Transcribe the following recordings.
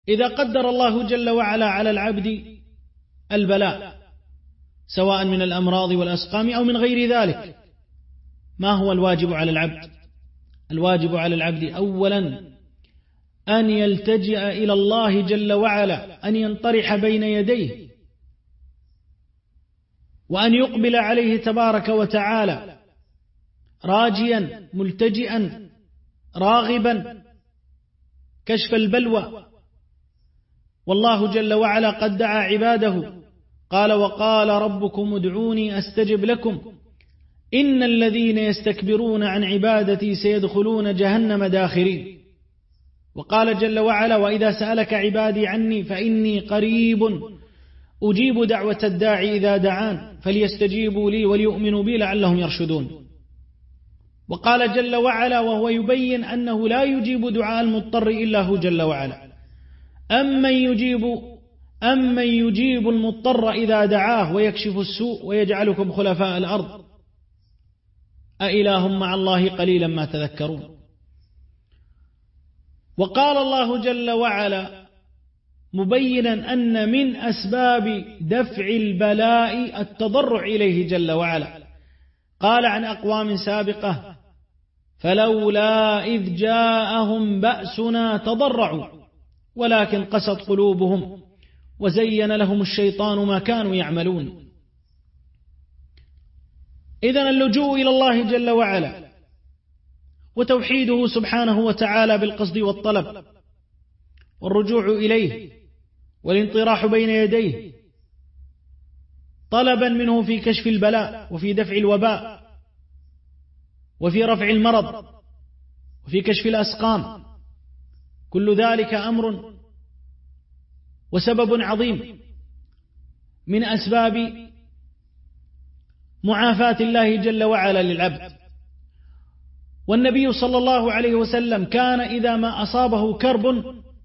إذا قدر الله جل وعلا على العبد البلاء سواء من الأمراض والأسقام أو من غير ذلك، ما هو الواجب على العبد؟ الواجب على العبد أولا أن يلتجئ إلى الله جل وعلا، أن ينطرح بين يديه، وأن يقبل عليه تبارك وتعالى راجيا ملتجئا راغبا كشف البلوى. والله جل وعلا قد دعا عباده، قال: وقال ربكم ادعوني أستجب لكم إن الذين يستكبرون عن عبادتي سيدخلون جهنم داخرين. وقال جل وعلا: وإذا سألك عبادي عني فإني قريب أجيب دعوة الداعي إذا دعان فليستجيبوا لي وليؤمنوا بي لعلهم يرشدون. وقال جل وعلا وهو يبين أنه لا يجيب دعاء المضطر إلا هو جل وعلا: أمن يجيب المضطر إذا دعاه ويكشف السوء ويجعلكم خلفاء الأرض أإله مع الله قليلا ما تذكرون. وقال الله جل وعلا مبينا أن من أسباب دفع البلاء التضرع إليه جل وعلا، قال عن أقوام سابقة: فلولا إذ جاءهم بأسنا تضرعوا ولكن قست قلوبهم وزين لهم الشيطان ما كانوا يعملون. إذن اللجوء إلى الله جل وعلا وتوحيده سبحانه وتعالى بالقصد والطلب والرجوع إليه والانطراح بين يديه طلبا منه في كشف البلاء وفي دفع الوباء وفي رفع المرض وفي كشف الأسقام، كل ذلك أمر وسبب عظيم من أسباب معافاة الله جل وعلا للعبد. والنبي صلى الله عليه وسلم كان إذا ما أصابه كرب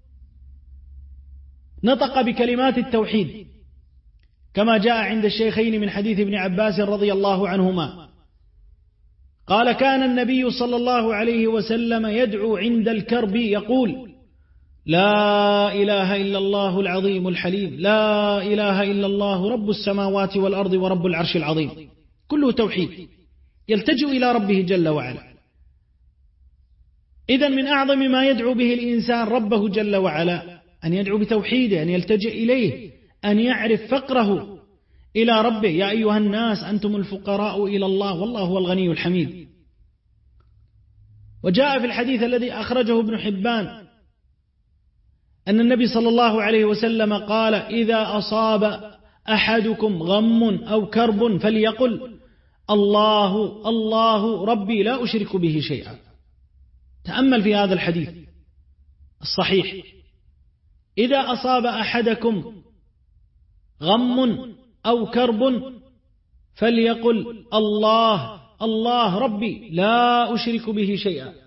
نطق بكلمات التوحيد، كما جاء عند الشيخين من حديث ابن عباس رضي الله عنهما قال: كان النبي صلى الله عليه وسلم يدعو عند الكرب يقول: لا إله إلا الله العظيم الحليم، لا إله إلا الله رب السماوات والأرض ورب العرش العظيم. كله توحيد، يلتجئ إلى ربه جل وعلا. إذن من أعظم ما يدعو به الإنسان ربه جل وعلا أن يدعو بتوحيده، أن يلتجئ إليه، أن يعرف فقره إلى ربه: يا أيها الناس أنتم الفقراء إلى الله والله هو الغني الحميد. وجاء في الحديث الذي أخرجه ابن حبان أن النبي صلى الله عليه وسلم قال: إذا أصاب أحدكم غم أو كرب فليقل: الله الله ربي لا أشرك به شيئا. تأمل في هذا الحديث الصحيح: إذا أصاب أحدكم غم أو كرب فليقل: الله الله ربي لا أشرك به شيئا.